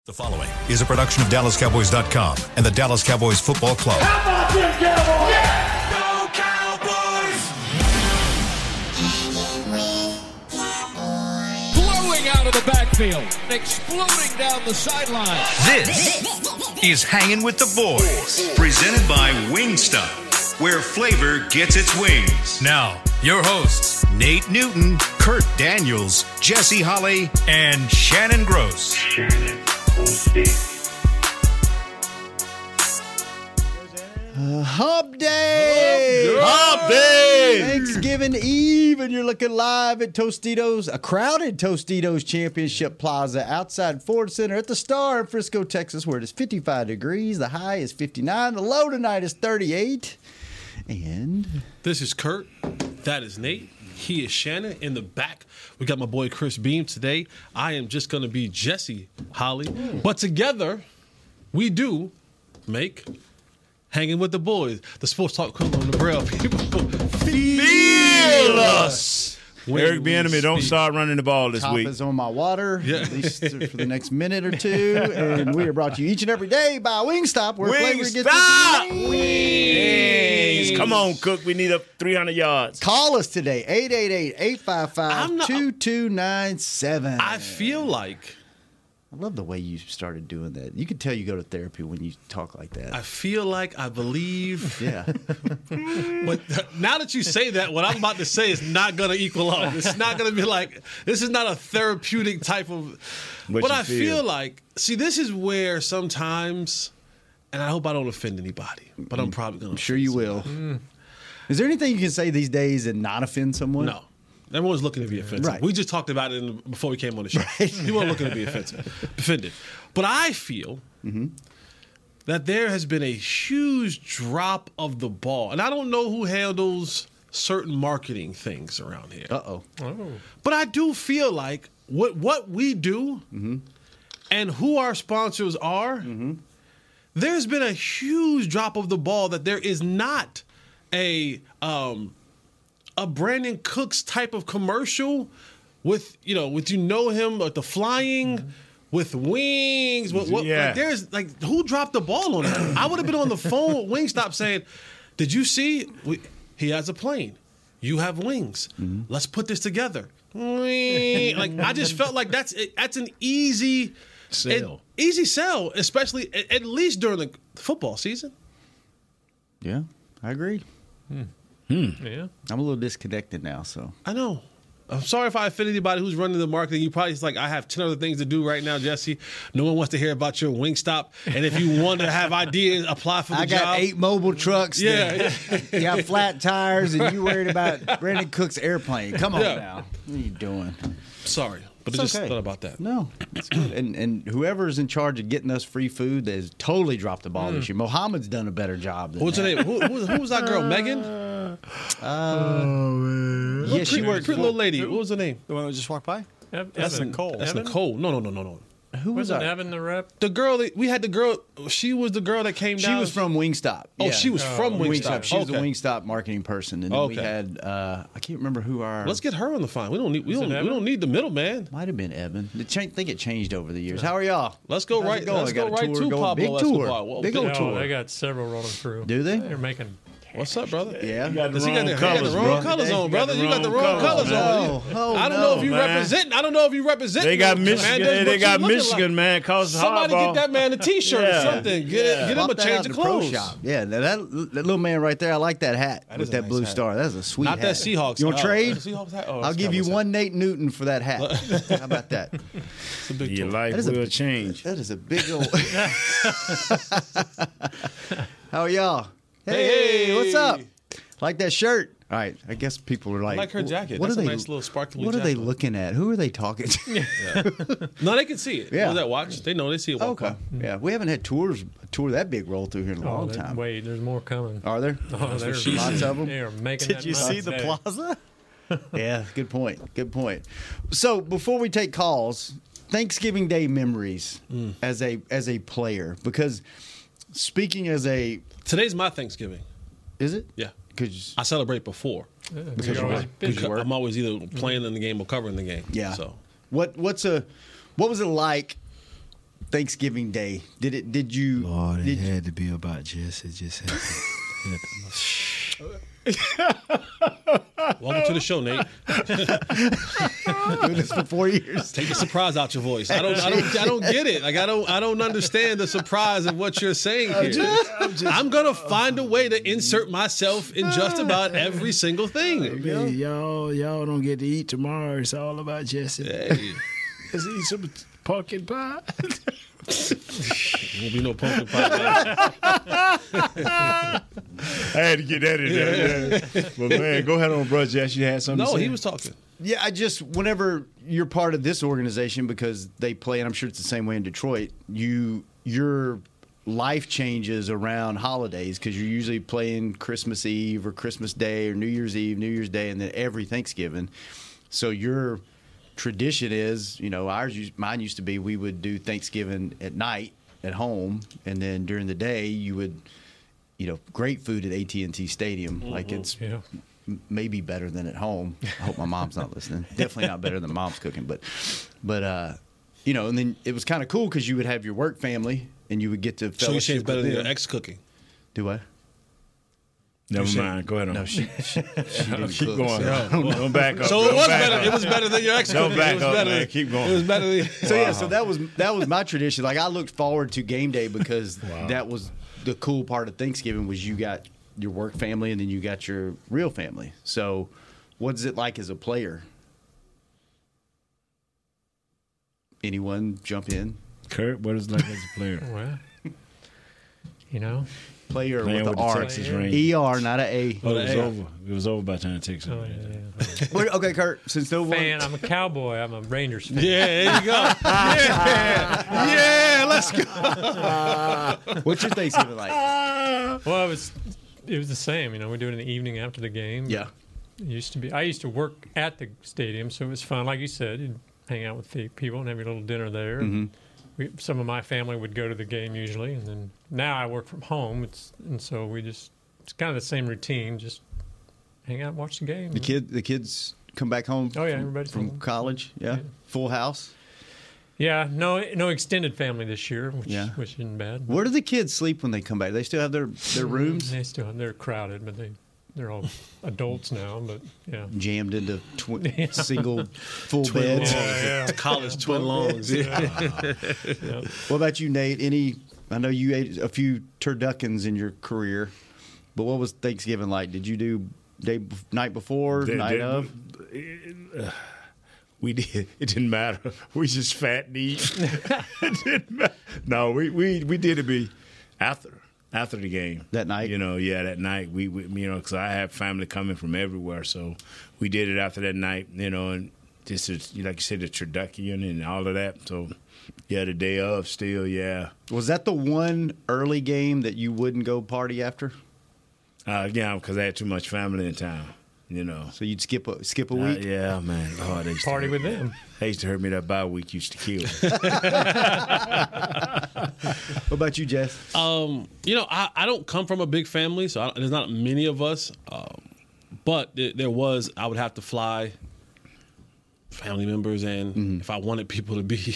The following is a production of DallasCowboys.com and the Dallas Cowboys Football Club. How about them Cowboys? Yeah! Go Cowboys! Blowing out of the backfield, exploding down the sideline. This is Hanging with the Boys, presented by Wingstop, where flavor gets its wings. Now, your hosts, Nate Newton, Kurt Daniels, Jesse Holley, and Shannon Gross. Hump Day! Hump Day! Thanksgiving Eve, and you're looking live at Tostitos, a crowded Tostitos Championship Plaza outside Ford Center at the Star in Frisco, Texas, where it is 55 degrees. The high is 59. The low tonight is 38. And this is Kurt. That is Nate. He is Shannon. In the back, we got my boy Chris Beam today. I am just going to be Jesse Holley. But together, we do make Hanging with the Boys. The sports talk crew on the Braille. People feel us. Eric Bieniemy, don't start running the ball this top week. is on my water, at least for the next minute or two. And we are brought to you each and every day by Wingstop, where flavor gets its wings. Come on, Cook. We need up 300 yards. Call us today, 888-855-2297. I feel like I love the way you started doing that. You could tell you go to therapy when you talk like that. I believe. Yeah. But now that you say that, what I'm about to say is not going to equal out. It's not going to be like, this is not a therapeutic type of. But I feel like, see, this is where sometimes, and I hope I don't offend anybody, but I'm probably going to. I'm sure you will. Is there anything you can say these days and not offend someone? No. Everyone's looking to be offensive. Right. We just talked about it before we came on the show. People are looking to be offended. But I feel that there has been a huge drop of the ball. And I don't know who handles certain marketing things around here. Uh-oh. But I do feel like what we do and who our sponsors are, there's been a huge drop of the ball that there is not a Brandon Cooks type of commercial with him at the flying with wings. Like, there's like, who dropped the ball on that? I would have been on the phone with Wingstop saying, "Did you see? He has a plane. You have wings. Let's put this together." Like, I just felt like that's an easy sell. Easy sell, especially at least during the football season. Yeah, I agree. Yeah, I'm a little disconnected now, so. I know. I'm sorry if I offend anybody who's running the marketing. You probably like, I have 10 other things to do right now, Jesse. No one wants to hear about your Wingstop. And if you want to have ideas, apply for the job. I got 8 mobile trucks. Yeah. You got flat tires, and you worried about Brandon Cook's airplane. Come on now. What are you doing? Sorry, but I just thought about that. No, that's good. And whoever's in charge of getting us free food has totally dropped the ball this year. Mohammed's done a better job than What's her name? Who was that girl? Megan? Yeah, she worked. Pretty little lady. What was her name? The one that just walked by? That's Nicole. That's Nicole. No. Who was that? Evan the rep? The girl that we had. The girl. She was the girl that came down. She was from Wingstop. Oh, Yeah. she was from Wingstop. She was the Wingstop marketing person, and then we Okay. had I can't remember who our. Let's get her on the phone. We don't need the middleman. Might have been Evan. I think it changed over the years. How are y'all? Let's go How's right. it going? Let's I got go a right tour to going. Pablo Big tour. Escobar. Well, Big old tour. They got several rolling through. Do they? They're making. What's up, brother? Yeah. You got the He got wrong the colors, wrong bro. colors on, brother. You got the wrong wrong colors colors, on. Oh, I don't know if you man. represent. I don't know if you represent. They got no Michigan. Commanders, They but got you looking Michigan, like, man. Cause somebody hardball. get that man a T-shirt or Yeah. something. Get him Swap a that change out of in the pro clothes. shop. Yeah, that little man right there. I like that hat That with is a that nice blue hat. star. That's a sweet Not hat. that Seahawks. You want to trade? Seahawks hat? Oh, I'll give you Cowboys hat. one Nate Newton for that hat. How about that? It's a big Your tour. life That is a will big- change. That is a big old. How are y'all? Hey. What's up? Like that shirt? All right, I guess people are like, I like her jacket. What That's are a they? nice little sparkly What are they jacket. looking at? Who are they talking to? No, they can see it. Yeah. What was that watch? They know. They see it. Walk Okay, yeah, we haven't had a tour that big roll through here in a long time. Wait, there's more coming. Are there? Oh, there's Lots of them. They are making Did that you money see the today. plaza? Yeah, good point. Good point. So before we take calls, Thanksgiving Day memories as a player, because speaking as a Today's my Thanksgiving. is it? Yeah. Because I celebrate before. Because You're you always work. busy. Because you work. I'm always either playing in the game or covering the game. Yeah. So what was it like Thanksgiving Day? Did you? Lord, it had to be about Jess. It just had to. Welcome to the show, Nate. Doing this for 4 years. Take the surprise out your voice. I don't get it. Like I don't understand the surprise of what you're saying here. I'm gonna find a way to insert myself in just about every single thing. Hey, y'all don't get to eat tomorrow. It's all about Jesse. Hey. Let's eat some pumpkin pie. Won't be no pumpkin pie. I had to get that in there. Yeah. But man, go ahead on, bro. Jess, you had something to No, say? he was talking. Yeah, whenever you're part of this organization, because they play, and I'm sure it's the same way in Detroit, your life changes around holidays because you're usually playing Christmas Eve or Christmas Day or New Year's Eve, New Year's Day, and then every Thanksgiving. So your tradition is, mine used to be we would do Thanksgiving at night at home, and then during the day you would, great food at AT&T Stadium. Mm-hmm. Like it's maybe better than at home. I hope my mom's not listening. Definitely not better than mom's cooking, but and then it was kind of cool because you would have your work family and you would get to fellowship. So you say it's better with than them. your ex cooking? Do what? Never mind. Go ahead on. No, she didn't Keep cook, going. so- Don't back up. So it Don't was back better. up. It was better than your ex Don't cooking. back It was up, better. man. Keep going. It was better than. So yeah, so that was my tradition. Like I looked forward to game day because that was the cool part of Thanksgiving was you got your work family and then you got your real family. So what's it like as a player? Anyone jump in? Kurt, what is it like as a player? Well, Player Playing with with the the R. Texas Rangers. ER, not a A. Oh, it was over. It was over by the time the Texas. oh, yeah. Wait, okay, Kurt. Since no one, Fan, I'm a Cowboy. I'm a Rangers fan. Yeah, there you go. Yeah, let's go. what's your Thanksgiving like? Well, it was the same. We do it in the evening after the game. Yeah. It used to be. I used to work at the stadium, so it was fun. Like you said, you'd hang out with the people and have your little dinner there. Mm-hmm. Some of my family would go to the game usually, and then now I work from home. And so it's kind of the same routine. Just hang out, and watch the game. The kids come back home. Oh, yeah, everybody's from home. college. Yeah, full house. Yeah, no extended family this year, which isn't bad. Where do the kids sleep when they come back? They still have their rooms They're crowded, but they're all adults now. But yeah, jammed into single full beds. College twin longs. What about you, Nate? I know you ate a few turduckens in your career, but what was Thanksgiving like? Did you do night before, night of? We did. It didn't matter. We just fat and eat. It didn't matter. No, we did it be after the game That night. That night we because I have family coming from everywhere, so we did it after that night. And just like you said, the turducken and all of that. So yeah, the day of still, yeah. Was that the one early game that you wouldn't go party after? Yeah, because I had too much family in town. So you'd skip a week? Yeah, man. Oh, they used party to with them. They used to hurt me. That bye week used to kill me. What about you, Jess? I don't come from a big family, so there's not many of us. But there was, I would have to fly family members, and if I wanted people to be,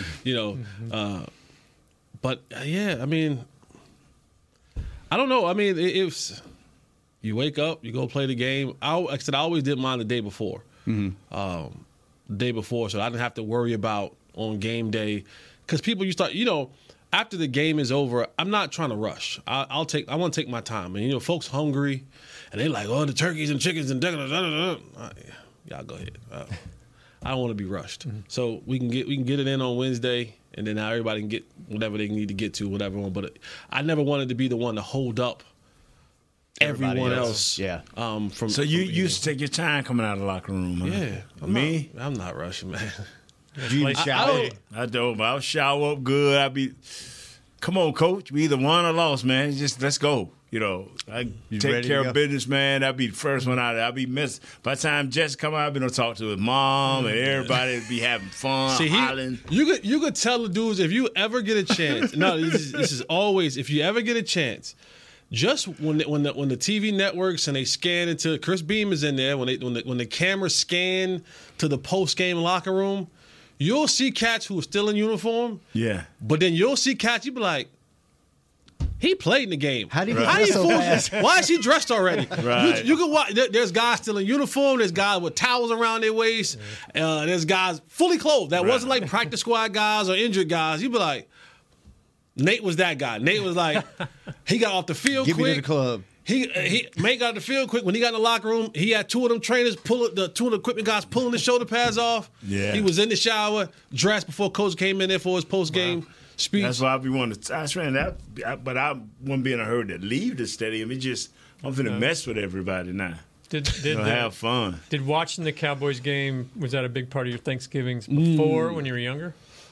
but yeah, I mean, I don't know. I mean, if you wake up, you go play the game. Like I said, I always did mine the day before. The day before, so I didn't have to worry about on game day. Because people, you start, after the game is over, I'm not trying to rush. I want to take my time. And, folks hungry, and they like, the turkeys and chickens and y'all go ahead. I don't want to be rushed. So we can get it in on Wednesday, and then now everybody can get whatever they need to get to, whatever one. But I never wanted to be the one to hold up everyone else. Yeah. So you used to take your time coming out of the locker room, huh? Yeah. I'm not rushing, man. Do you shower? I don't. I'll shower up good. I'll be, come on, coach. We either won or lost, man. Just let's go. I take care of business, man. I'll be the first one out. I'll be missed. By the time Jess come out, I'll be going to talk to his mom and everybody be having fun, hollering. You could tell the dudes if you ever get a chance. No, this is always, if you ever get a chance, just when the TV networks and they scan into Chris Beam is in there when the cameras scan to the post game locker room, you'll see cats who are still in uniform. Yeah. But then you'll see cats, you be like, he played in the game. How do you get so fast? Why is he dressed already? Right. You can watch. There's guys still in uniform. There's guys with towels around their waist. There's guys fully clothed. That wasn't like practice squad guys or injured guys. You'd be like, Nate was that guy. Nate was like, he got off the field Give quick. me to the club. Nate got off the field quick. When he got in the locker room, he had two of them trainers two of the equipment guys pulling the shoulder pads off. Yeah. He was in the shower, dressed before coach came in there for his post game. Speech. That's why I be wanting to. I ran that, but I wouldn't be in a hurry to leave the stadium. It just I'm finna mess with everybody now. Did have fun. Did watching the Cowboys game, was that a big part of your Thanksgivings before when you were younger?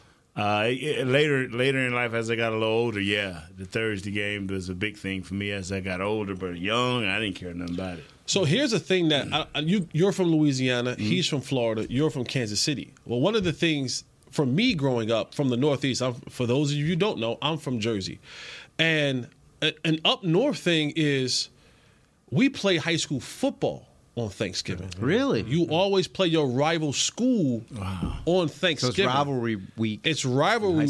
Later in life, as I got a little older, yeah, the Thursday game was a big thing for me. As I got older, but young, I didn't care nothing about it. So here's the thing that you're from Louisiana, he's from Florida, you're from Kansas City. Well, one of the things. For me growing up from the Northeast, for those of you who don't know, I'm from Jersey. And an up north thing is we play high school football on Thanksgiving. Really? You always play your rival school on Thanksgiving. So it's rivalry week. It's rivalry,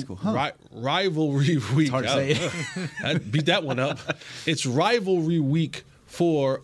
rivalry week. It's hard to say. I beat that one up. It's rivalry week for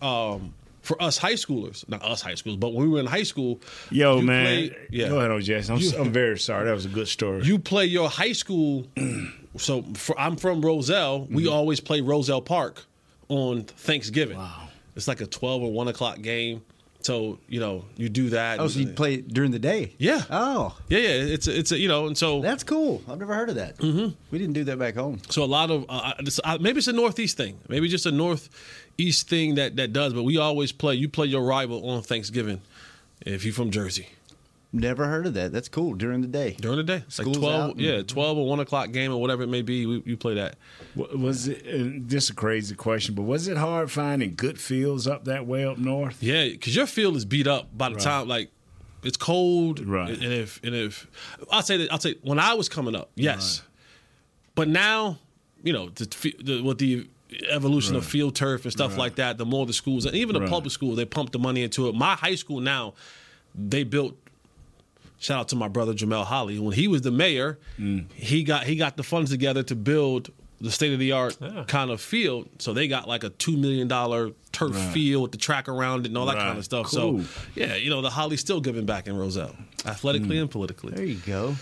us high schoolers, not us high schoolers, but when we were in high school. Yo, man. Go ahead, OJ. I'm very sorry. That was a good story. You play your high school. So I'm from Roselle. We always play Roselle Park on Thanksgiving. Wow. It's like a 12 or 1 o'clock game. So, you do that. Oh, so you play it during the day? Yeah. Oh. Yeah. It's and so. That's cool. I've never heard of that. Mm-hmm. We didn't do that back home. So a lot of, maybe it's a Northeast thing. Maybe just a Northeast thing that does, but we always play. You play your rival on Thanksgiving if you're from Jersey. Never heard of that. That's cool. During the day. During the day. It's like School's 12, out. 12 or 1 o'clock game or whatever it may be. You play that. Was it, just a crazy question, but was it hard finding good fields up that way up north? Yeah, because your field is beat up by the time, like, it's cold. Right. And if I'll say when I was coming up, yes. Right. But now, with the evolution of field turf and stuff like that, the more the schools, and even the public schools, they pump the money into it. My high school now, they built. Shout out to my brother Jamel Holly. When he was the mayor, he got the funds together to build the state of the art kind of field. So they got like a $2 million turf field with the track around it and all that kind of stuff. Cool. So the Holly's still giving back in Roselle, athletically and politically. There you go.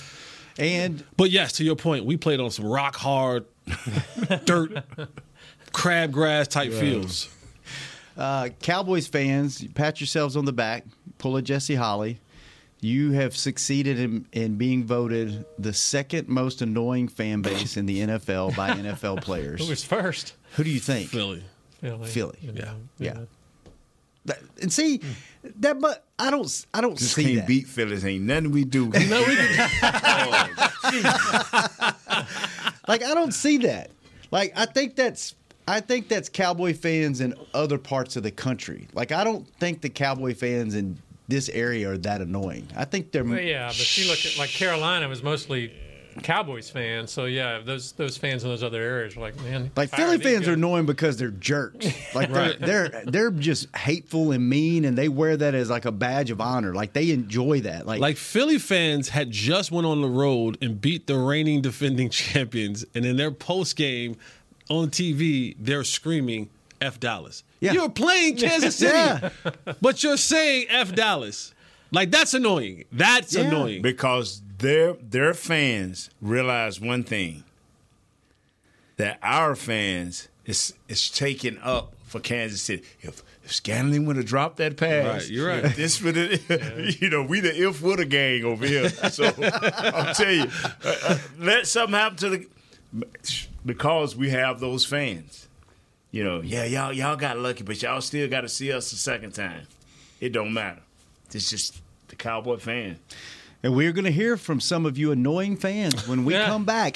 But yes, to your point, we played on some rock hard dirt, crabgrass type fields. Cowboys fans, pat yourselves on the back. Pull a Jesse Holly. You have succeeded in being voted the second most annoying fan base in the NFL by NFL players. Who was first? Who do you think? Philly. Yeah. And see that, but I don't Just see can't that. beat Phillies. Ain't nothing we do. Like I don't see that. Like I think that's Cowboy fans in other parts of the country. Like I don't think the Cowboy fans in this area are that annoying. I think they're. Well, yeah, but you look at like Carolina was mostly Cowboys fans, so yeah, those fans in those other areas are like, man. Like Philly fans are annoying because they're jerks. Like they're just hateful and mean, and they wear that as like a badge of honor. Like they enjoy that. Like Philly fans had just went on the road and beat the reigning defending champions, and in their post game on TV, they're screaming F Dallas. Yeah. You're playing Kansas City, but you're saying F Dallas. Like, that's annoying. That's annoying. Because their fans realize one thing, that our fans is taking up for Kansas City. If Scanlon would have dropped that pass, right, you're right. This would have, we the if woulda gang over here. So I'll tell you, let something happen to because we have those fans. Y'all got lucky, but y'all still got to see us a second time. It don't matter. It's just the Cowboy fan. And we're going to hear from some of you annoying fans when we come back.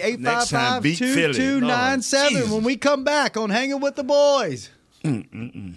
888-855-2297 when we come back on Hanging with the Boys.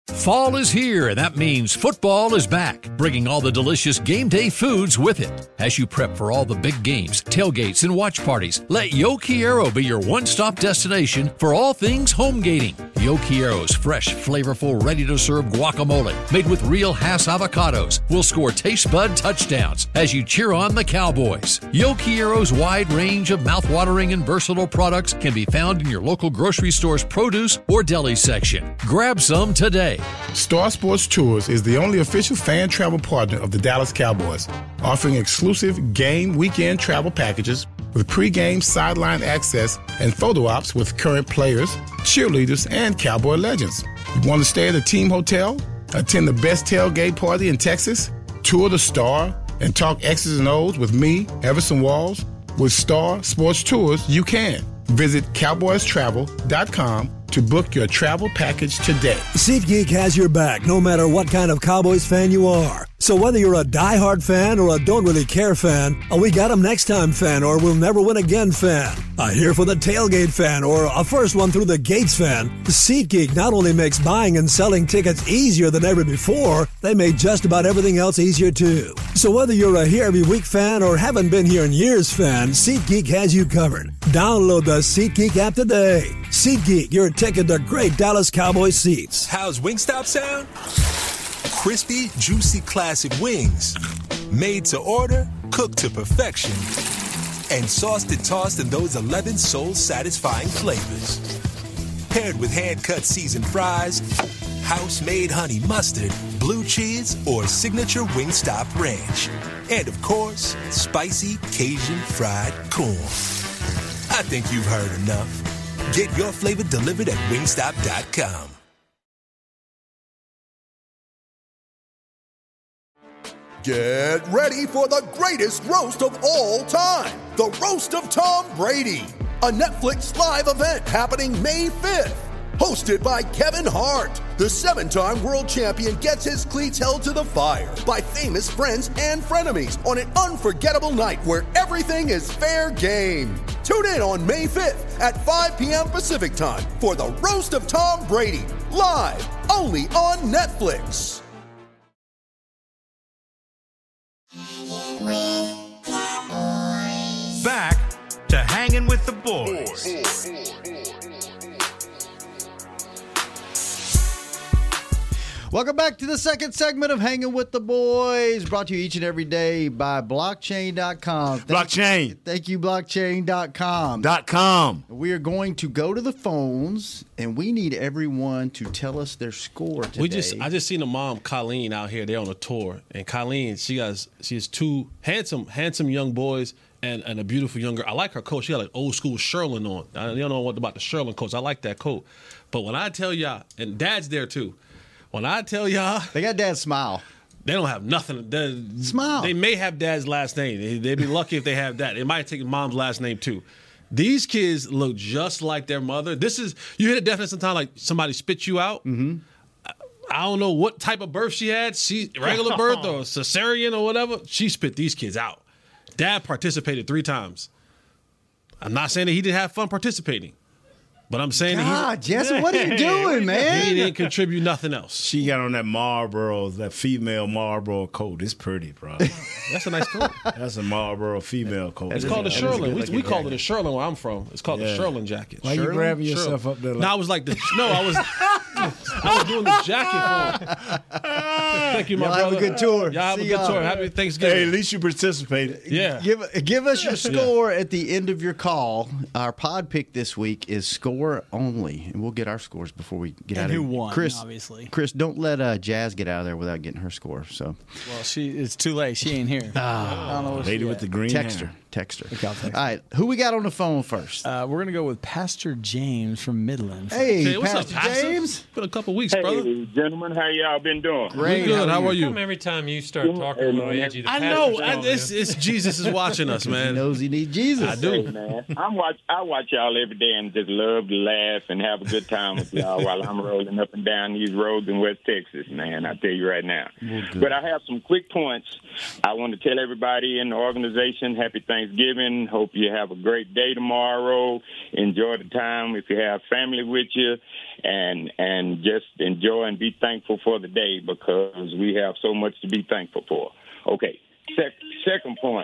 Fall is here, and that means football is back, bringing all the delicious game day foods with it. As you prep for all the big games, tailgates, and watch parties, let Yo Quiero be your one-stop destination for all things home gating. Yo Quiero's fresh, flavorful, ready-to-serve guacamole, made with real Hass avocados, will score taste bud touchdowns as you cheer on the Cowboys. Yo Quiero's wide range of mouthwatering and versatile products can be found in your local grocery store's produce or deli section. Grab some today. Star Sports Tours is the only official fan travel partner of the Dallas Cowboys, offering exclusive game weekend travel packages with pre-game sideline access and photo ops with current players, cheerleaders, and Cowboy legends. You want to stay at a team hotel, attend the best tailgate party in Texas, tour the Star, and talk X's and O's with me, Everson Walls? With Star Sports Tours, you can. Visit cowboystravel.com to book your travel package today. SeatGeek has your back no matter what kind of Cowboys fan you are. So whether you're a diehard fan or a don't really care fan, a we got 'em next time fan or we'll never win again fan, a here for the tailgate fan or a first one through the gates fan, SeatGeek not only makes buying and selling tickets easier than ever before, they made just about everything else easier too. So whether you're a here every week fan or haven't been here in years fan, SeatGeek has you covered. Download the SeatGeek app today. SeatGeek, your ticket to great Dallas Cowboys seats. How's Wingstop sound? Crispy, juicy, classic wings. Made to order, cooked to perfection. And sauced and tossed in those 11 soul-satisfying flavors. Paired with hand-cut seasoned fries, house-made honey mustard, blue cheese, or signature Wingstop ranch. And, of course, spicy Cajun fried corn. I think you've heard enough. Get your flavor delivered at Wingstop.com. Get ready for the greatest roast of all time, the Roast of Tom Brady, a Netflix live event happening May 5th. Hosted by Kevin Hart, the 7-time world champion gets his cleats held to the fire by famous friends and frenemies on an unforgettable night where everything is fair game. Tune in on May 5th at 5 p.m. Pacific time for the Roast of Tom Brady, live only on Netflix. Back to Hanging with the Boys. Welcome back to the second segment of Hanging with the Boys, brought to you each and every day by Blockchain.com. Thank you, Blockchain.com. We are going to go to the phones, and we need everyone to tell us their score today. I just seen a mom, Colleen, out here. They're on a tour. And Colleen, she has two handsome young boys and a beautiful young girl. I like her coat. She got like old school Sherlin on. I don't know what about the Sherlin coats. I like that coat. But when I tell y'all, and Dad's there too, when I tell y'all, they got Dad's smile. They don't have nothing. Smile. They may have Dad's last name. They'd be lucky if they have that. They might take Mom's last name too. These kids look just like their mother. You hit it definitely sometimes like somebody spit you out. Mm-hmm. I don't know what type of birth she had. Regular birth or cesarean or whatever. She spit these kids out. Dad participated 3 times. I'm not saying that he didn't have fun participating. But I'm saying Jesse, what are you doing, man? He didn't contribute nothing else. She got on that female Marlboro coat. It's pretty, bro. That's a nice coat. That's a Marlboro female coat. It's called a Sherlin. We called it a Sherlin where I'm from. It's called the Sherlin jacket. Why you grabbing yourself up there? I was doing the jacket for him. Thank you, my brother. Have a good tour. Y'all have a good tour. Happy Thanksgiving. Hey, at least you participated. Yeah. Give us your score at the end of your call. Our pod pick this week is score only, and we'll get our scores before we get out of here. Who won, Chris, obviously. Chris, don't let Jazz get out of there without getting her score. So, well, it's too late. She ain't here. I don't know what lady with the green Text her. All right, who we got on the phone first? We're gonna go with Pastor James from Midland. Hey, what's Pastor up, Pastor? James? Been a couple weeks, brother. Hey, gentlemen, how y'all been doing? Great. Good. How are you? Every time you start talking a little edgy, I know. It's Jesus is watching us, man. He knows he needs Jesus. I do. Hey, man. I watch y'all every day and just love to laugh and have a good time with y'all while I'm rolling up and down these roads in West Texas, man. I tell you right now. But I have some quick points. I want to tell everybody in the organization, happy Thanksgiving. Hope you have a great day tomorrow. Enjoy the time if you have family with you, and just enjoy and be thankful for the day because we have so much to be thankful for. Okay, second point.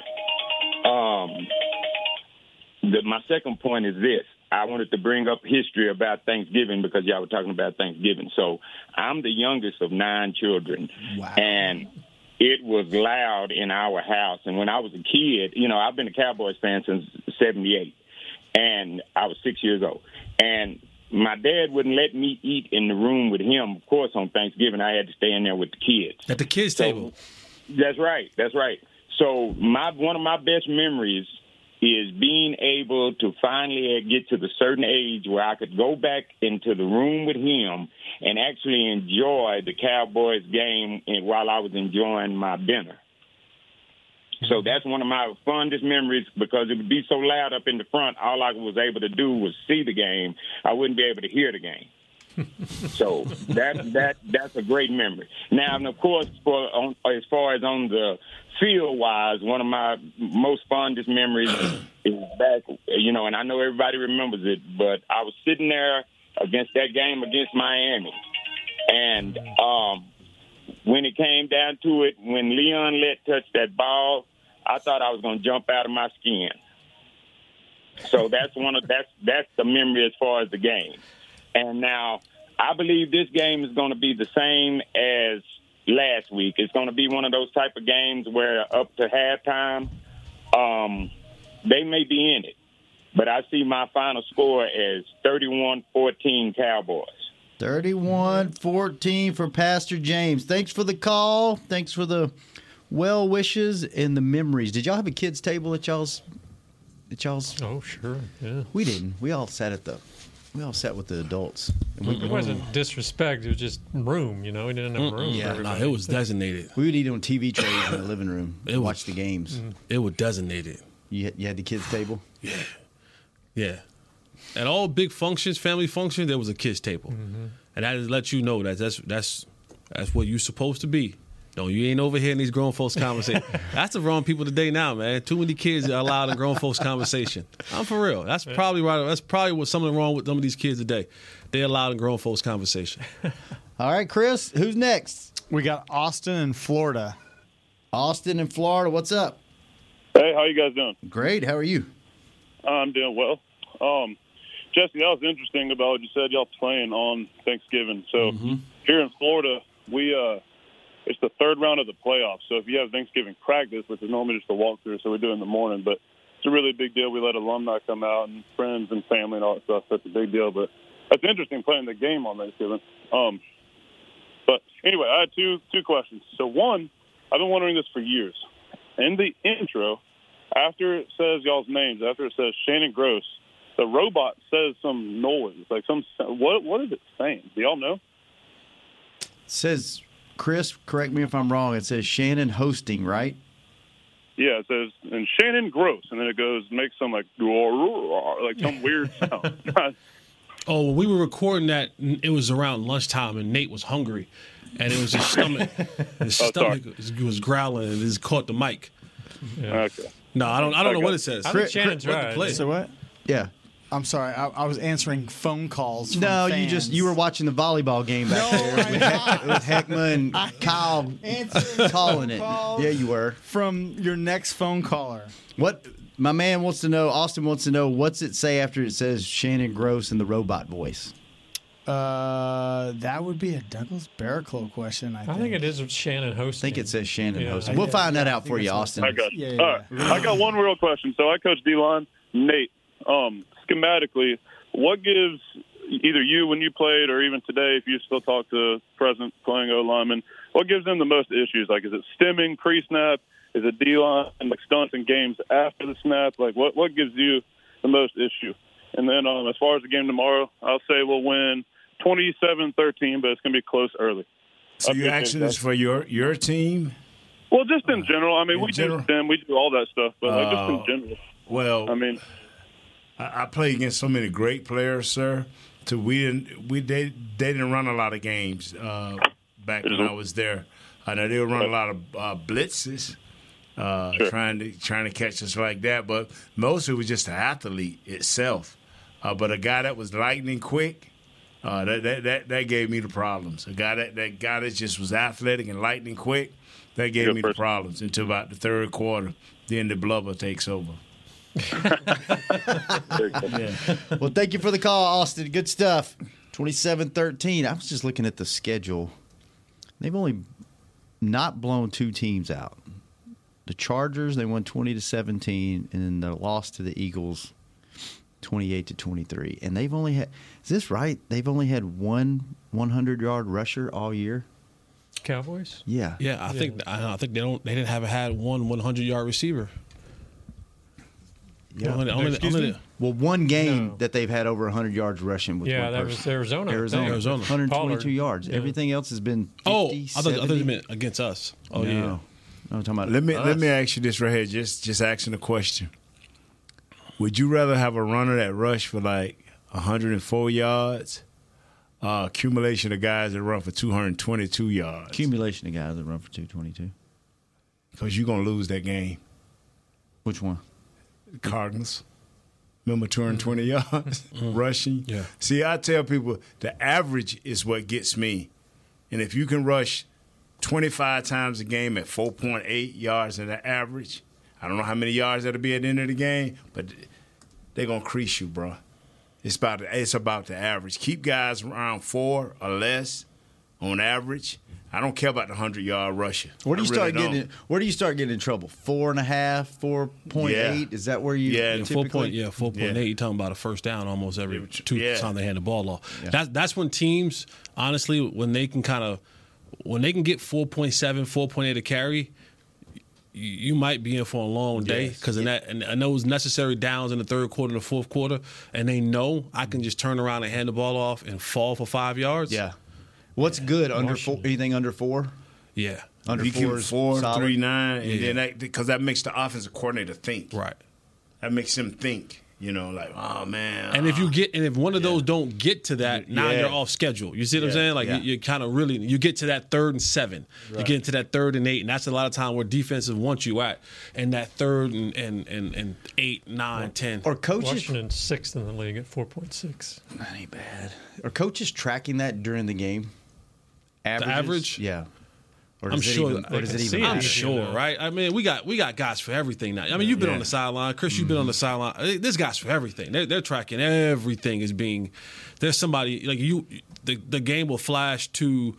My second point is this. I wanted to bring up history about Thanksgiving because y'all were talking about Thanksgiving. So I'm the youngest of 9 children. Wow. And it was loud in our house. And when I was a kid, you know, I've been a Cowboys fan since 78. And I was 6 years old. And my dad wouldn't let me eat in the room with him. Of course, on Thanksgiving, I had to stay in there with the kids. At the kids' table. That's right. That's right. So one of my best memories is being able to finally get to the certain age where I could go back into the room with him and actually enjoy the Cowboys game while I was enjoying my dinner. So that's one of my fondest memories because it would be so loud up in the front, all I was able to do was see the game. I wouldn't be able to hear the game. So that's a great memory. Now, and of course, as far as on the field-wise, one of my most fondest memories is back, you know, and I know everybody remembers it, but I was sitting there against that game against Miami. And when it came down to it, when Leon Lett touched that ball, I thought I was going to jump out of my skin. So that's the memory as far as the game. And now I believe this game is going to be the same as last week. It's going to be one of those type of games where up to halftime, they may be in it. But I see my final score as 31-14 Cowboys. 31-14 for Pastor James. Thanks for the call. Thanks for the well wishes and the memories. Did y'all have a kids' table at y'all's? Oh, sure. Yeah. We didn't. We all sat with the adults. And it wasn't disrespect. It was just room, you know. We didn't have room for everybody. No, it was designated. We would eat on TV trays in the living room and watch the games. It was designated. You had the kids' table? Yeah. At all big functions, family functions, there was a kids' table. Mm-hmm. And that just lets you know that's what you're supposed to be. No, you ain't over here in these grown folks' conversation. That's the wrong people today now, man. Too many kids are allowed in grown folks' conversation. I'm for real. That's probably right. That's probably what's something wrong with some of these kids today. They're allowed in grown folks' conversation. All right, Chris, who's next? We got Austin in Florida. Austin in Florida, what's up? Hey, how you guys doing? Great. How are you? I'm doing well. Jesse, that was interesting about what you said. Y'all playing on Thanksgiving. So here in Florida, it's the third round of the playoffs. So if you have Thanksgiving practice, which is normally just a walkthrough, so we do it in the morning, but it's a really big deal. We let alumni come out and friends and family and all that stuff. So it's a big deal. But it's interesting playing the game on Thanksgiving. But anyway, I had two questions. So one, I've been wondering this for years. In the intro, after it says y'all's names, after it says Shannon Gross, the robot says some noise, like what is it saying? Do y'all know? It says, Chris, correct me if I'm wrong, it says Shannon hosting, right? Yeah, it says, and Shannon Gross, and then it goes, makes some like some weird sound. Oh, when we were recording that, it was around lunchtime, and Nate was hungry, and it was his stomach. His stomach was growling, and it just caught the mic. Yeah. Okay. No, I don't know what it says. I think Shannon's right. So what? Yeah. I'm sorry. I was answering phone calls from No, fans. you were watching the volleyball game back there with Heckma and Kyle calling it. Yeah, you were. From your next phone caller. What my man wants to know, Austin wants to know, what's it say after it says Shannon Gross in the robot voice? That would be a Douglas Barraclough question, I think it is Shannon hosting. I think it says Shannon hosting. We'll find that out for you, Austin. I got you. All right. I got one real question. So I coach D-line. Nate, schematically, what gives either you when you played or even today, if you still talk to present playing O-linemen, what gives them the most issues? Like, is it stemming pre-snap? Is it D-line, like stunts and games after the snap? Like, what gives you the most issue? And then as far as the game tomorrow, I'll say we'll win 27-13, but it's going to be close early. So you're asking this for your team? Well, just in general. I mean, we do all that stuff, but just in general. Well, I mean, I played against so many great players, sir. They didn't run a lot of games back when I was there. I know they would run a lot of blitzes, trying to catch us like that. But most of it was just the athlete itself. But a guy that was lightning quick, that gave me the problems. A guy that just was athletic and lightning quick, that gave me the problems until about the third quarter. Then the blubber takes over. Well, thank you for the call, Austin. Good stuff. 27-13. I was just looking at the schedule. They've only not blown two teams out. The Chargers, they won 20-17, and then they lost to the Eagles 28-23. And they've only had, is this right? They've only had one 100-yard rusher all year. Cowboys? Yeah. Yeah, I think they didn't have had one 100-yard receiver. Yeah. Well, one game that they've had over 100 yards rushing was one that person. was Arizona. Arizona. 122 Pollard. yards. Yeah. Everything else has been 50, I thought you meant against us. Oh, no. yeah. No, I'm talking about Let me ask you this right here, just asking a question. Would you rather have a runner that rush for like 104 yards, accumulation of guys that run for 222 yards? Accumulation of guys that run for 222. Because you're going to lose that game. Which one? Cardinals. Remember 220 yards rushing? Yeah. See, I tell people the average is what gets me. And if you can rush 25 times a game at 4.8 yards in the average, I don't know how many yards that'll be at the end of the game, but they're going to crease you, bro. It's about the average. Keep guys around 4 or less on average. I don't care about the 100-yard rusher. Where do you start getting in trouble? 4.5, 4.8? Yeah. Is that where you? Yeah, typically? 4.8. Yeah. You're talking about a first down almost every two times they hand the ball off. Yeah. That's when teams, honestly, when they can get 4.7, 4.8 a carry, you might be in for a long day because and those necessary downs in the third quarter and the fourth quarter, and they know I can just turn around and hand the ball off and fall for 5 yards. Yeah. What's good under 4? Anything under 4? Yeah. Under you 4 keep 4, solid. 3, 9, and then because that makes the offensive coordinator think. Right. That makes him think. Like, oh man. And if one of those don't get to that, now you're off schedule. You see what I'm saying? Like you kind of really you get to that 3rd and 7, you get into that 3rd and 8, and that's a lot of time where defenses want you at, and that 3rd and 8, 9, 10. Or coaches Washington 6th in the league at 4.6. That ain't bad. Are coaches tracking that during the game? The average? Yeah. Or I'm sure. I'm sure, right? I mean, we got guys for everything now. I mean, you've been on the sideline, Chris. You've been on the sideline. There's guys for everything. They're tracking everything as being. There's somebody like you. The game will flash to.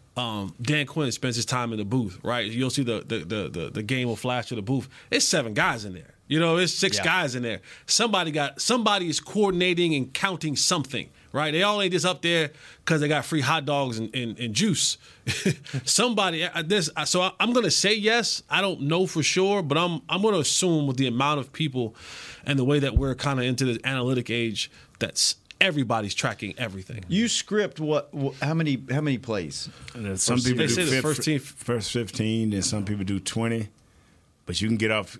Dan Quinn spends his time in the booth, right? You'll see the game will flash to the booth. It's 7 guys in there. It's 6 guys in there. Somebody is coordinating and counting something, right? They all ain't just up there because they got free hot dogs and juice. Somebody, so I'm gonna say yes. I don't know for sure, but I'm gonna assume with the amount of people and the way that we're kind of into the analytic age, that's everybody's tracking everything. You script how many plays? Some people say do the first 15, and some people do 20. But you can get off.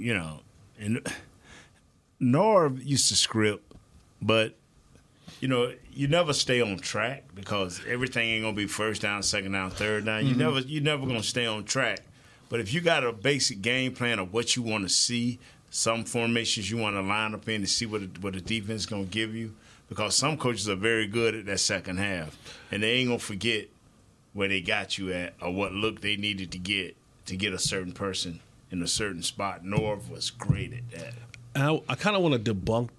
And Norv used to script, but you never stay on track because everything ain't gonna be first down, second down, third down. You never gonna stay on track. But if you got a basic game plan of what you want to see, some formations you want to line up in to see what the defense is gonna give you, because some coaches are very good at that second half, and they ain't gonna forget where they got you at or what look they needed to get a certain person in a certain spot. Norv was great at that. And I kind of want to debunk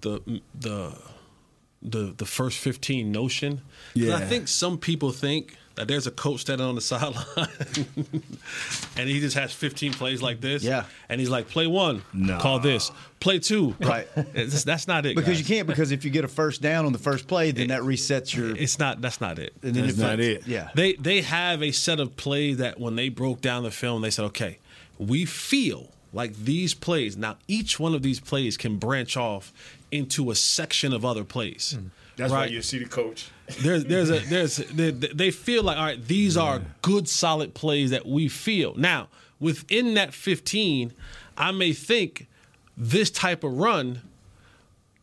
the first 15 notion. Yeah. I think some people think that there's a coach standing on the sideline and he just has 15 plays like this. Yeah. And he's like, play 1, call this. Play 2. Right. That's not it. Because guys. you can't, because if you get a first down on the first play, then that resets your. That's not it. And then that's not it. Yeah. They have a set of plays that when they broke down the film, they said, okay, we feel like these plays. Now, each one of these plays can branch off into a section of other plays. That's right? Why you see the coach. They feel like, all right, these are good, solid plays that we feel. Now, within that 15, I may think this type of run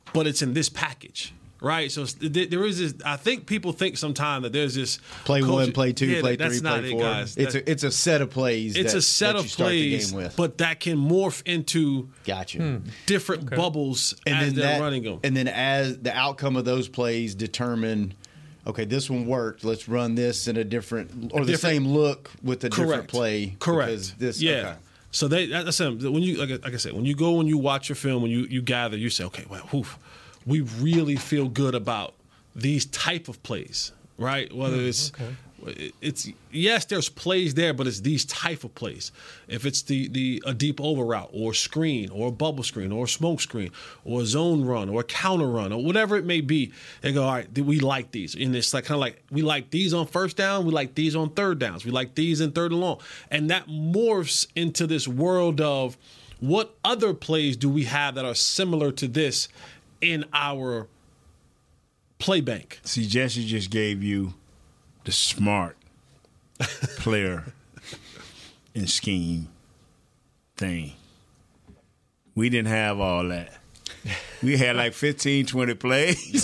but it's in this package. Right, so there is this. I think people think sometimes that there's this play one, play two, play three, play four. Guys. It's a set of plays. It's a set of plays, but that can morph into different bubbles as they're running them. And then as the outcome of those plays determine, okay, this one worked. Let's run this in a different the same look with a different play. Correct. Okay. So that's when you like I said, when you go and you watch your film, when you gather, you say, okay, well, we really feel good about these type of plays, right? Whether it's yes, there's plays there, but it's these type of plays. If it's a deep over route or screen or a bubble screen or a smoke screen or a zone run or a counter run or whatever it may be, they go, all right, we like these. And it's like kind of like we like these on first down, we like these on third downs, we like these in third and long. And that morphs into this world of what other plays do we have that are similar to this in our play bank. See, Jesse just gave you the smart player and scheme thing. We didn't have all that. We had like 15, 20 plays.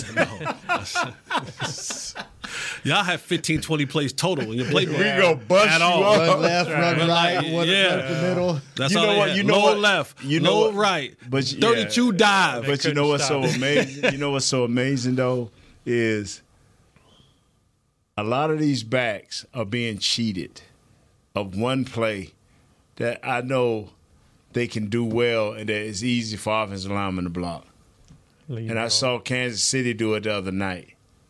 Y'all have 15, 20 plays total in your playbook. We go bust you up. Run left, run right, one up the middle. That's all what. Low left, low right, but 32 dive. But you know what's so amazing? You know what's so amazing, though, is a lot of these backs are being cheated of one play that I know they can do well and that it's easy for offensive linemen to block. And I saw Kansas City do it the other night.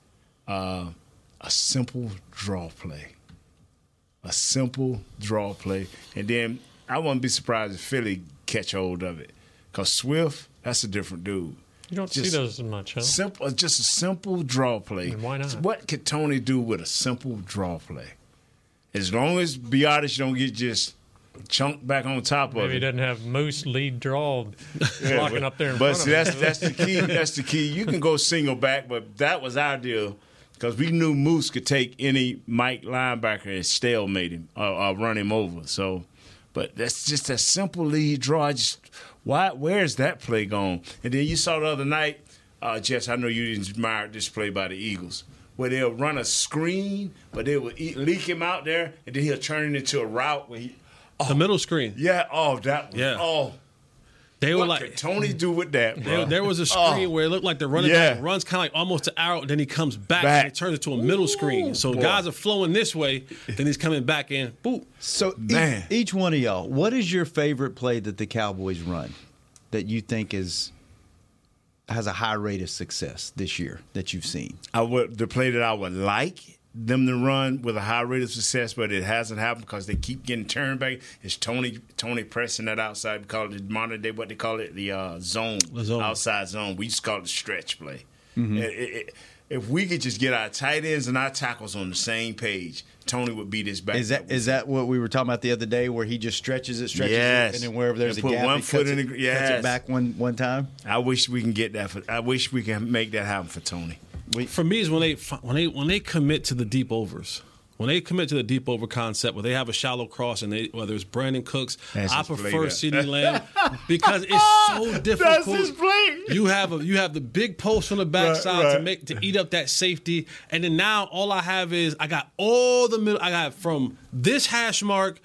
A simple draw play. A simple draw play. And then I wouldn't be surprised if Philly catch hold of it. Because Swift, that's a different dude. You don't see those as much, huh? Just a simple draw play. And why not? What could Tony do with a simple draw play? As long as Biotis don't get just chunked back on top of it. Maybe he doesn't have Moose lead draw blocking up there in front of him. But that's the key. That's the key. You can go single back, but that was our deal because we knew Moose could take any Mike linebacker and stalemate him or run him over. So, but that's just a simple lead draw. Where's that play gone? And then you saw the other night, Jess, I know you admired this play by the Eagles, where they'll run a screen, but they will leak him out there, and then he'll turn it into a route where the middle screen. Yeah. Oh, that one. Yeah. Oh. They were what like, could Tony do with that, bro? There was a screen where it looked like they're running back, runs kind of like almost an arrow, and then he comes back and it turns into a middle screen. So guys are flowing this way, then he's coming back in. Boop. So each one of y'all, what is your favorite play that the Cowboys run that you think has a high rate of success this year that you've seen? The play that I would like them to run with a high rate of success, but it hasn't happened because they keep getting turned back. It's Tony pressing that outside. We call it modern day, what they call it, the zone, outside zone. We just call it the stretch play. Mm-hmm. If we could just get our tight ends and our tackles on the same page, Tony would beat his back. Is that what we were talking about the other day, where he just stretches it, and then wherever there's a gap, one foot cuts it back one time? I wish we can get that. I wish we can make that happen for Tony. For me, is when they commit to the deep overs. When they commit to the deep over concept, where they have a shallow cross, and whether it's Brandon Cooks, I prefer CeeDee Lamb because it's so difficult. That's his play. You have the big post on the backside to eat up that safety, and then now all I have is I got all the middle. I got from this hash mark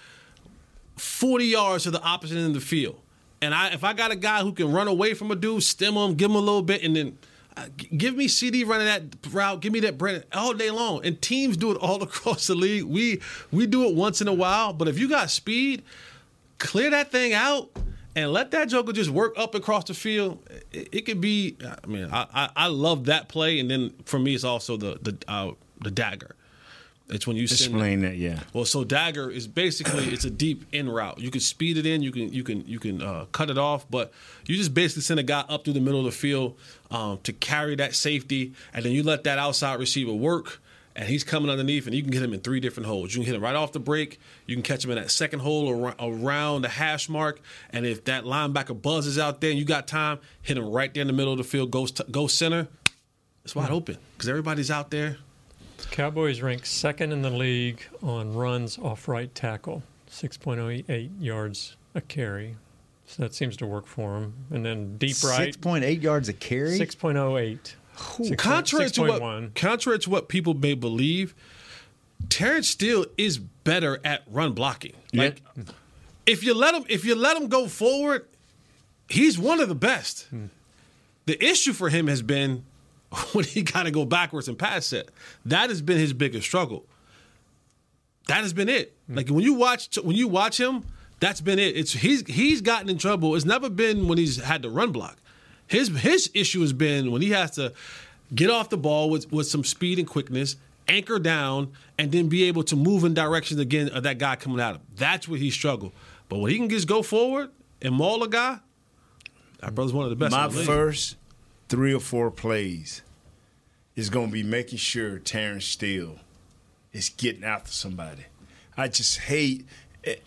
40 yards to the opposite end of the field, and if I got a guy who can run away from a dude, stem him, give him a little bit, and then. Give me CD running that route. Give me that Brandon all day long. And teams do it all across the league. We do it once in a while. But if you got speed, clear that thing out and let that joker just work up across the field. It could be. I mean, I love that play. And then for me, it's also the dagger. It's when you explain that, yeah. Well, so dagger is basically it's a deep in route. You can speed it in, you can cut it off, but you just basically send a guy up through the middle of the field to carry that safety, and then you let that outside receiver work, and he's coming underneath, and you can get him in 3 different holes. You can hit him right off the break. You can catch him in that second hole around the hash mark, and if that linebacker buzzes out there and you got time, hit him right there in the middle of the field. Go center. It's wide open because everybody's out there. Cowboys rank second in the league on runs off right tackle, 6.08 yards a carry. So that seems to work for him. And then deep right. 6.8 yards a carry? 6.08. Contrary to what people may believe, Terrence Steele is better at run blocking. Like if you let him go forward, he's one of the best. The issue for him has been when he got to go backwards and pass set. That has been his biggest struggle. That has been it. Like when you watch him, that's been it. He's gotten in trouble. It's never been when he's had to run block. His issue has been when he has to get off the ball with some speed and quickness, anchor down, and then be able to move in directions again of that guy coming at him. That's where he struggled. But when he can just go forward and maul a guy, that brother's one of the best. My first 3 or 4 plays is going to be making sure Terrence Steele is getting after somebody. I just hate it.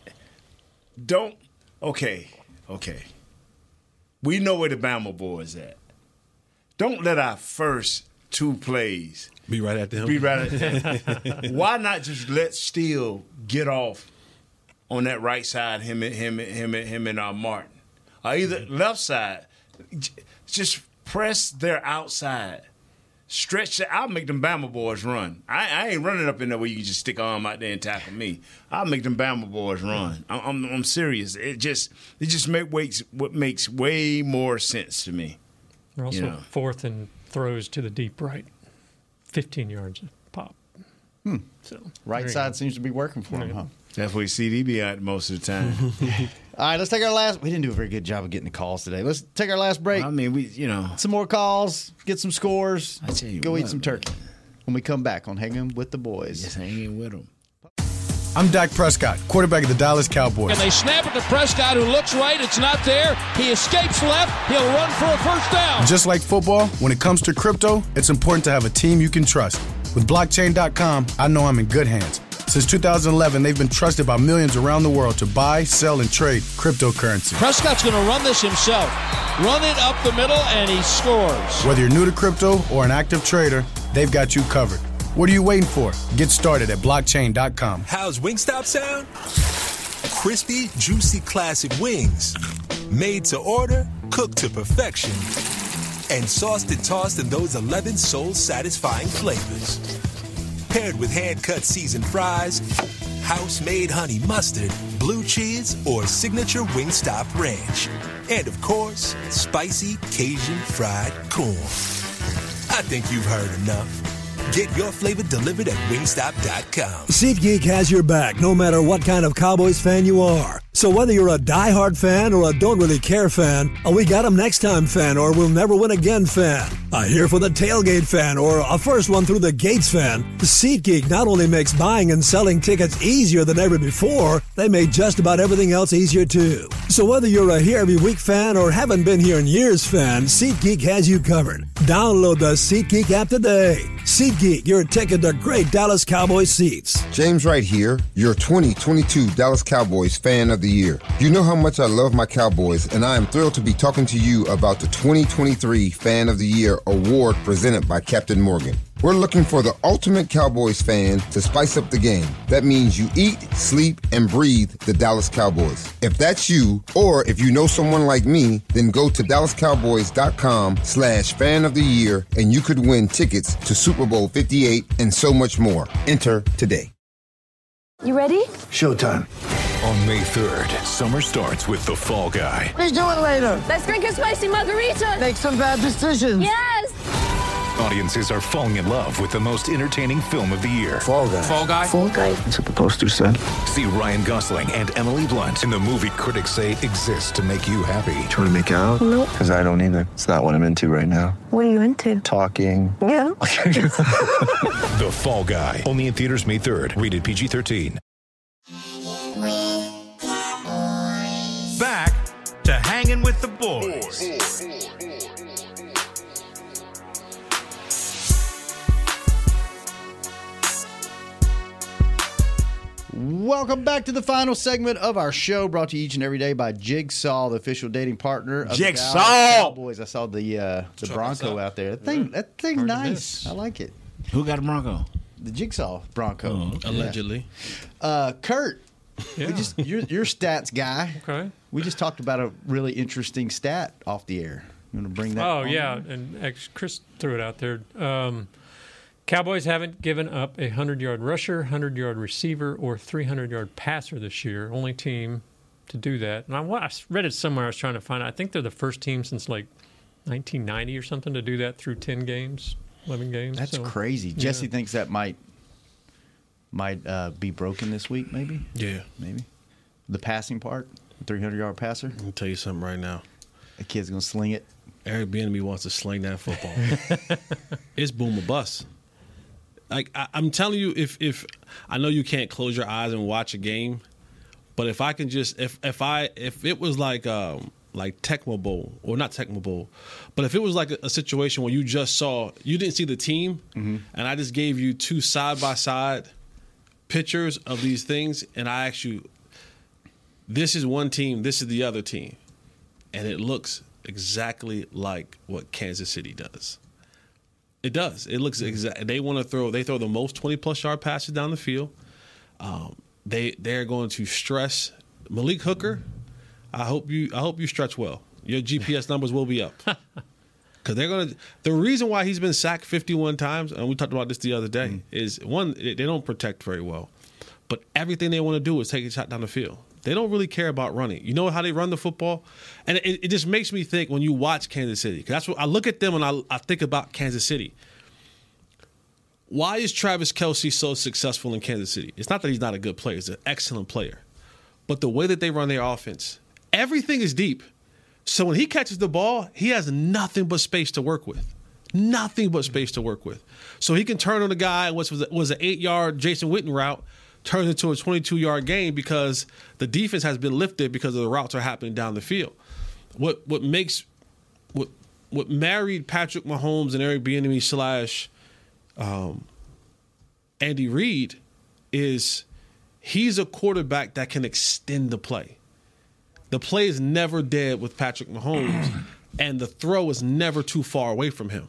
Okay. We know where the Bama boys at. Don't let our first 2 plays be right at them. Why not just let Steele get off on that right side, him and Martin, or either left side? Just press their outside. Stretch it. I'll make them Bama boys run. I ain't running up in there where you can just stick an arm out there and tackle me. I'll make them Bama boys run. I'm serious. It just makes way more sense to me. They're also fourth in throws to the deep right, 15 yards a pop. So right side seems to be working for him, huh? That's where CD be at most of the time. All right, let's take our last. We didn't do a very good job of getting the calls today. Let's take our last break. I mean, some more calls, get some scores. I tell you go what, eat some turkey. When we come back on Hanging with the Boys. Just hanging with them. I'm Dak Prescott, quarterback of the Dallas Cowboys. And they snap it to Prescott, who looks right. It's not there. He escapes left. He'll run for a first down. Just like football, when it comes to crypto, it's important to have a team you can trust. With Blockchain.com, I know I'm in good hands. Since 2011, they've been trusted by millions around the world to buy, sell, and trade cryptocurrency. Prescott's going to run this himself. Run it up the middle, and he scores. Whether you're new to crypto or an active trader, they've got you covered. What are you waiting for? Get started at blockchain.com. How's Wingstop sound? Crispy, juicy classic wings. Made to order, cooked to perfection. And sauced and tossed in those 11 soul-satisfying flavors. Paired with hand-cut seasoned fries, house-made honey mustard, blue cheese, or signature Wingstop ranch. And, of course, spicy Cajun fried corn. I think you've heard enough. Get your flavor delivered at Wingstop.com. SeatGeek has your back no matter what kind of Cowboys fan you are. So whether you're a diehard fan or a don't really care fan, a we got 'em next time fan or we'll never win again fan, a here for the tailgate fan or a first one through the gates fan, SeatGeek not only makes buying and selling tickets easier than ever before, they made just about everything else easier too. So whether you're a here every week fan or haven't been here in years fan, SeatGeek has you covered. Download the SeatGeek app today. SeatGeek, your ticket to great Dallas Cowboys seats. James Wright here, your 2022 Dallas Cowboys Fan of the Year. You know how much I love my Cowboys, and I am thrilled to be talking to you about the 2023 Fan of the Year award presented by Captain Morgan. We're looking for the ultimate Cowboys fan to spice up the game. That means you eat, sleep, and breathe the Dallas Cowboys. If that's you, or if you know someone like me, then go to DallasCowboys.com/fan of the year, and you could win tickets to Super Bowl 58 and so much more. Enter today. You ready? Showtime. On May 3rd, summer starts with The Fall Guy. Let's do it later. Let's drink a spicy margarita. Make some bad decisions. Yes. Audiences are falling in love with the most entertaining film of the year. Fall Guy. Fall Guy. Fall Guy. That's what the poster said. See Ryan Gosling and Emily Blunt in the movie critics say exists to make you happy. Trying to make it out? Nope. Because I don't either. It's not what I'm into right now. What are you into? Talking. Yeah. The Fall Guy. Only in theaters May 3rd. Rated PG-13. Back to Hanging with the Boys. Welcome back to the final segment of our show, brought to you each and every day by Jigsaw, the official dating partner of Jigsaw! the Dallas Cowboys. I saw the Bronco out there. That thing's nice. I like it. Who got a Bronco? The Jigsaw Bronco. Allegedly. Kurt, your stats guy. Okay. We just talked about a really interesting stat off the air. You want to bring that? Oh, on? yeah, and Chris threw it out there. Cowboys haven't given up a 100-yard rusher, 100-yard receiver, or 300-yard passer this year. Only team to do that. And I read it somewhere. I was trying to find it. I think they're the first team since like 1990 or something to do that through 10 games, 11 games. That's crazy. Yeah. Jesse thinks that might be broken this week, maybe? Yeah. Maybe. The passing part, the 300-yard passer. I'll tell you something right now. A kid's going to sling it. Eric Bieniemy wants to sling that football. It's boom or bust. Like I'm telling you, if I know you can't close your eyes and watch a game, but if I can just if it was like Tecmo Bowl, or not Tecmo Bowl, but if it was like a situation where you didn't see the team, and I just gave you two side by side pictures of these things, and I asked you, this is one team, this is the other team, and it looks exactly like what Kansas City does. It does. It looks exact. They want to throw. They throw the most 20+ yard passes down the field. They're going to stress Malik Hooker. I hope you stretch well. Your GPS numbers will be up because they're going to. The reason why he's been sacked 51 times, and we talked about this the other day, is one, they don't protect very well, but everything they want to do is take a shot down the field. They don't really care about running. You know how they run the football? And it just makes me think when you watch Kansas City, because that's what I look at them and I think about Kansas City. Why is Travis Kelce so successful in Kansas City? It's not that he's not a good player. He's an excellent player. But the way that they run their offense, everything is deep. So when he catches the ball, he has nothing but space to work with. Nothing but space to work with. So he can turn on a guy, which was an 8-yard Jason Witten route, turns into a 22-yard gain because the defense has been lifted because of the routes are happening down the field. What married Patrick Mahomes and Eric Bieniemy / Andy Reid is he's a quarterback that can extend the play. The play is never dead with Patrick Mahomes, and the throw is never too far away from him.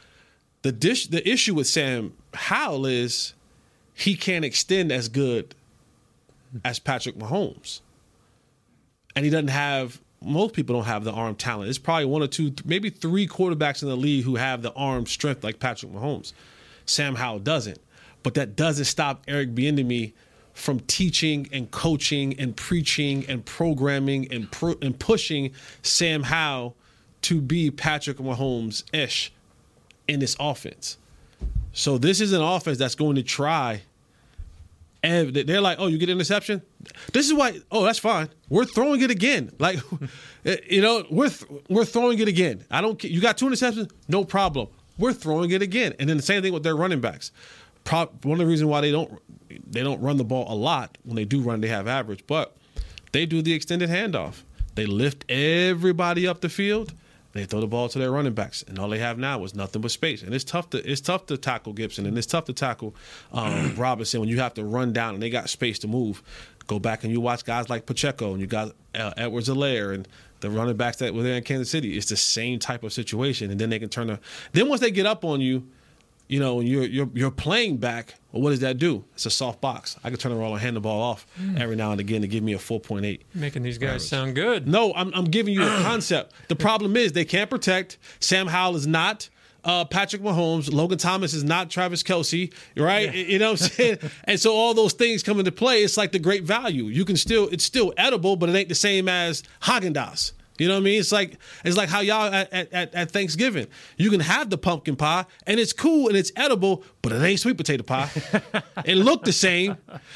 The issue with Sam Howell is he can't extend as good as Patrick Mahomes. And he doesn't have, most people don't have the arm talent. It's probably one or two, maybe three quarterbacks in the league who have the arm strength like Patrick Mahomes. Sam Howell doesn't. But that doesn't stop Eric Bieniemy from teaching and coaching and preaching and programming and pushing Sam Howell to be Patrick Mahomes-ish in this offense. So this is an offense that's going to try. And they're like, oh, you get an interception? This is why, oh, that's fine. We're throwing it again. Like, we're throwing it again. I don't care. You got 2 interceptions? No problem. We're throwing it again. And then the same thing with their running backs. One of the reasons why they don't run the ball a lot. When they do run, they have average. But they do the extended handoff. They lift everybody up the field. They throw the ball to their running backs, and all they have now is nothing but space. And it's tough to tackle Gibson, and it's tough to tackle Robinson when you have to run down and they got space to move. Go back and you watch guys like Pacheco, and you got Edwards-Helaire and the running backs that were there in Kansas City. It's the same type of situation, and then they can turn. Then once they get up on you, and you're playing back. Well, what does that do? It's a soft box. I can turn around and hand the ball off every now and again to give me a 4.8. Making these guys sound good. No, I'm giving you a concept. The problem is they can't protect. Sam Howell is not Patrick Mahomes. Logan Thomas is not Travis Kelce, right? Yeah. You know what I'm saying? And so all those things come into play. It's like the great value. It's still edible, but it ain't the same as Haagen-Dazs. You know what I mean? It's like how y'all at Thanksgiving. You can have the pumpkin pie, and it's cool and it's edible, but it ain't sweet potato pie. It looked the same.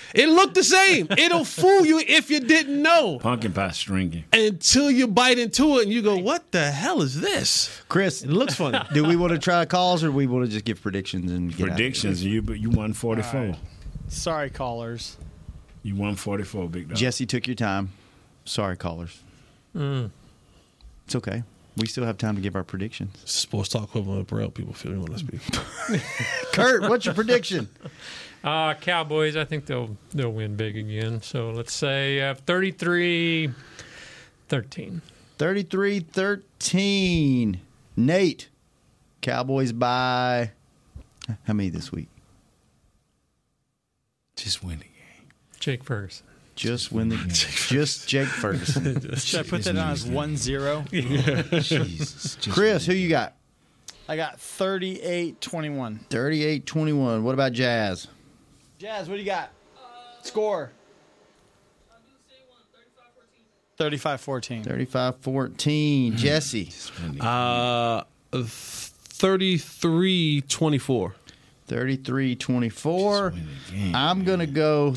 It'll fool you if you didn't know. Pumpkin pie stringy. Until you bite into it and you go, what the hell is this? Chris, it looks funny. Do we want to try calls, or do we want to just give predictions and get predictions? You won 44. Right. Sorry, callers. You won 44, big dog. Jesse took your time. Sorry, callers. It's okay. We still have time to give our predictions. Sports Talk equivalent of Braille. People feel you want to speak. Kurt, what's your prediction? Cowboys, I think they'll win big again. So let's say 33-13. 33-13. Nate, Cowboys by how many this week? Just win the game. Jake Ferguson. Just win the just Jake Ferguson. Should I put that down as 1-0? Jesus. Chris, who you got? I got 38-21. 38-21. What about Jazz? Jazz, what do you got? Score. 35-14. 35-14. Jesse. 33-24. 33-24. I'm going to go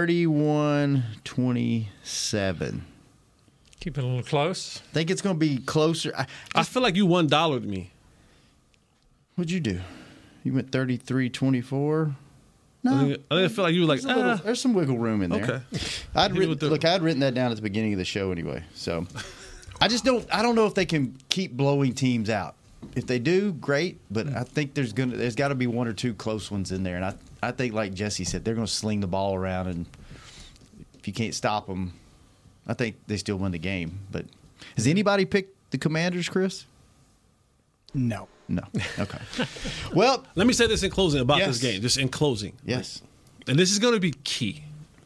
31-27. Keep it a little close. Think it's going to be closer. I feel like you $1 to me. What'd you do? You went 33-24? No. I feel like you were like, there's some wiggle room in there. Okay. I'd written that down at the beginning of the show anyway. So I don't know if they can keep blowing teams out. If they do, great. But I think there's got to be one or two close ones in there. And I think, like Jesse said, they're going to sling the ball around. And if you can't stop them, I think they still win the game. But has anybody picked the Commanders, Chris? No. Okay. Well, let me say this in closing about this game. Just in closing. Yes. And this is going to be key.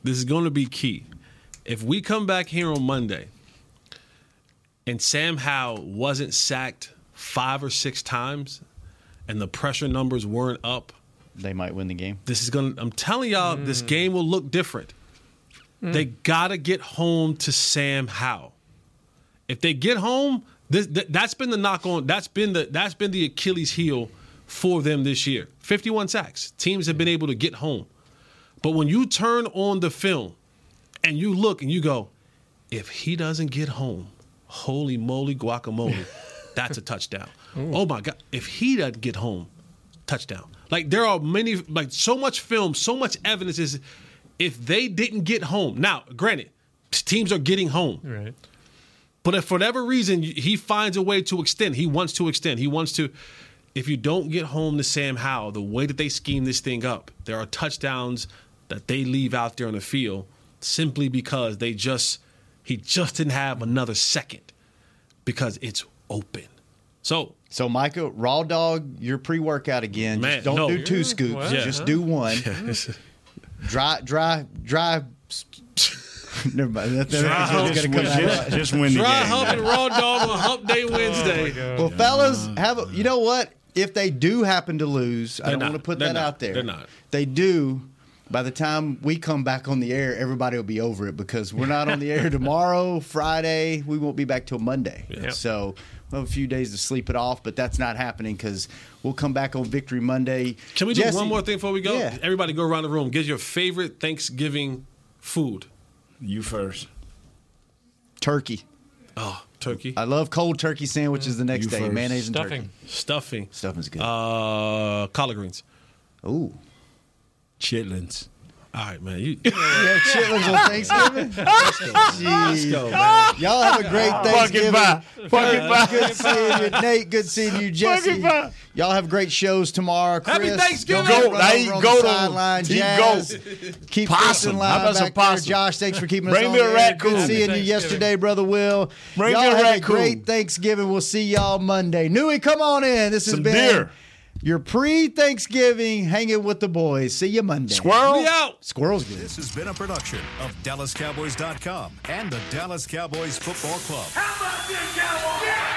If we come back here on Monday and Sam Howell wasn't sacked 5 or 6 times and the pressure numbers weren't up, they might win the game. I'm telling y'all, this game will look different. They got to get home to Sam Howell. If they get home, that's been the knock on. That's been the Achilles heel for them this year. 51 sacks. Teams have been able to get home. But when you turn on the film and you look and you go, if he doesn't get home, holy moly guacamole, that's a touchdown. Ooh. Oh my God. If he doesn't get home, touchdown. Like there are many, like so much film, so much evidence is if they didn't get home. Now, granted, teams are getting home. Right. But if for whatever reason he finds a way to extend, he wants to. If you don't get home to Sam Howell, the way that they scheme this thing up, there are touchdowns that they leave out there on the field simply because he just didn't have another second because it's open. So Micah, raw dog your pre-workout again. Man, just don't do 2 scoops. Just do 1. Dry. Never mind. Just win the game. Dry hump and raw dog on Hump Day Wednesday. Well, fellas, you know what? If they do happen to lose, I don't want to put that out there. They're not. They do. By the time we come back on the air, everybody will be over it because we're not on the air tomorrow, Friday. We won't be back till Monday. Yep. So we'll have a few days to sleep it off, but that's not happening because we'll come back on Victory Monday. Can we do one more thing before we go? Yeah. Everybody go around the room. Give your favorite Thanksgiving food. You first. Turkey. Oh, turkey. I love cold turkey sandwiches the next day. First. Mayonnaise and Stuffing. Stuffing's good. Collard greens. Ooh. Chitlins. All right, man. You have chitlins on Thanksgiving? Let's go, man. Y'all have a great Thanksgiving. Good seeing you, Nate. Good seeing you, Jesse. Y'all have great shows tomorrow. Chris, Happy Thanksgiving. Jazz. Keep Chris in line back there. Josh, thanks for keeping us on the air. Good seeing you yesterday, Brother Will. Y'all have a great Thanksgiving. We'll see y'all Monday. Newey, come on in. This has been your pre-Thanksgiving hanging with the boys. See you Monday. Squirrel. We out. Squirrel's good. This has been a production of DallasCowboys.com and the Dallas Cowboys Football Club. How about this, Cowboys? Yeah!